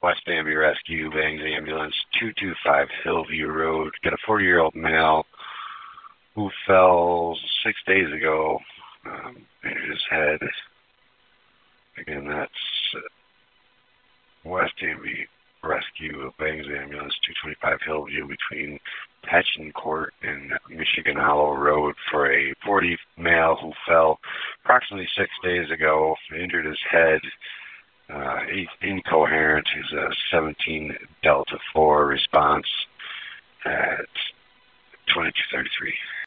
West Danby Rescue, Bangs Ambulance, 225 Hillview Road. Got a 40-year-old male who fell 6 days ago. Injured his head. Again, that's West Danby Rescue, Bangs Ambulance, 225 Hillview, between Patchen Court and Michigan Hollow Road, for a 40 male who fell approximately 6 days ago, injured his head. Incoherent. Is a 17 Delta 4 response at 2233.